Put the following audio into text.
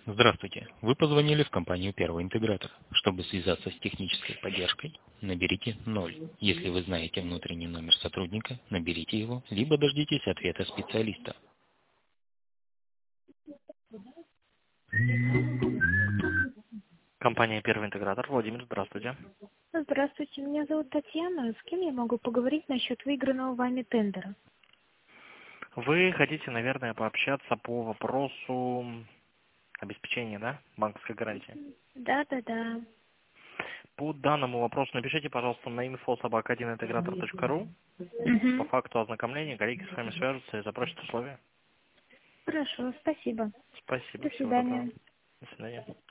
Здравствуйте. Вы позвонили в компанию «Первый интегратор». Чтобы связаться с технической поддержкой, наберите 0. Если вы знаете внутренний номер сотрудника, наберите его, либо дождитесь ответа специалиста. Компания «Первый интегратор». Владимир, здравствуйте. Здравствуйте, меня зовут Татьяна. С кем я могу поговорить насчет выигранного вами тендера? Вы хотите, наверное, пообщаться по вопросу обеспечения, да, банковской гарантии? Да. По данному вопросу напишите, пожалуйста, на info@1integrator.ru. По Угу. факту ознакомления коллеги с вами свяжутся и запросят условия. Хорошо, спасибо. Спасибо, До всего доброго. свидания. До свидания.